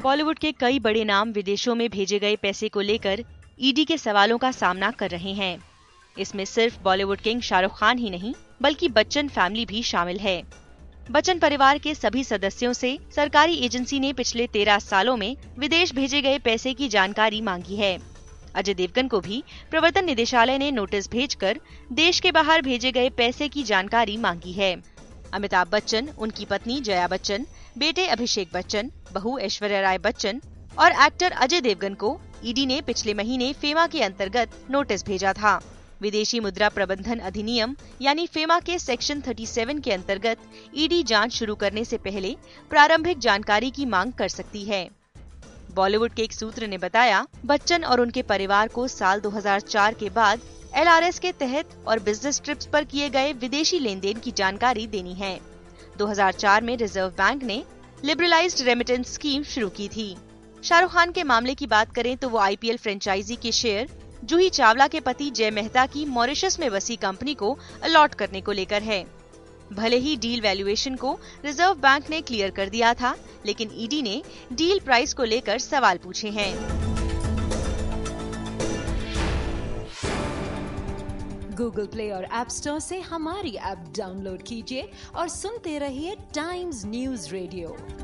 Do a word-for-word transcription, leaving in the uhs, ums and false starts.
बॉलीवुड के कई बड़े नाम विदेशों में भेजे गए पैसे को लेकर ईडी के सवालों का सामना कर रहे हैं। इसमें सिर्फ बॉलीवुड किंग शाहरुख खान ही नहीं बल्कि बच्चन फैमिली भी शामिल है। बच्चन परिवार के सभी सदस्यों से सरकारी एजेंसी ने पिछले तेरह सालों में विदेश भेजे गए पैसे की जानकारी मांगी है। अजय देवगन को भी प्रवर्तन निदेशालय ने नोटिस भेजकर देश के बाहर भेजे गए पैसे की जानकारी मांगी है। अमिताभ बच्चन, उनकी पत्नी जया बच्चन, बेटे अभिषेक बच्चन, बहू ऐश्वर्या राय बच्चन और एक्टर अजय देवगन को ईडी ने पिछले महीने फेमा के अंतर्गत नोटिस भेजा था। विदेशी मुद्रा प्रबंधन अधिनियम यानी फेमा के सेक्शन सैंतीस के अंतर्गत ईडी जांच शुरू करने से पहले प्रारंभिक जानकारी की मांग कर सकती है। बॉलीवुड के एक सूत्र ने बताया, बच्चन और उनके परिवार को साल दो हज़ार चार के बाद एल आर एस के तहत और बिजनेस ट्रिप्स पर किए गए विदेशी लेन देन की जानकारी देनी है। दो हज़ार चार में रिजर्व बैंक ने लिबरलाइज्ड रेमिटेंस स्कीम शुरू की थी। शाहरुख खान के मामले की बात करें तो वो आई पी एल फ्रेंचाइजी के शेयर जूही चावला के पति जय मेहता की मॉरिशस में बसी कंपनी को अलॉट करने को लेकर है। भले ही डील वैल्यूएशन को रिजर्व बैंक ने क्लियर कर दिया था, लेकिन ईडी ने डील प्राइस को लेकर सवाल पूछे हैं। गूगल प्ले और ऐप स्टोर से हमारी ऐप डाउनलोड कीजिए और सुनते रहिए टाइम्स न्यूज रेडियो।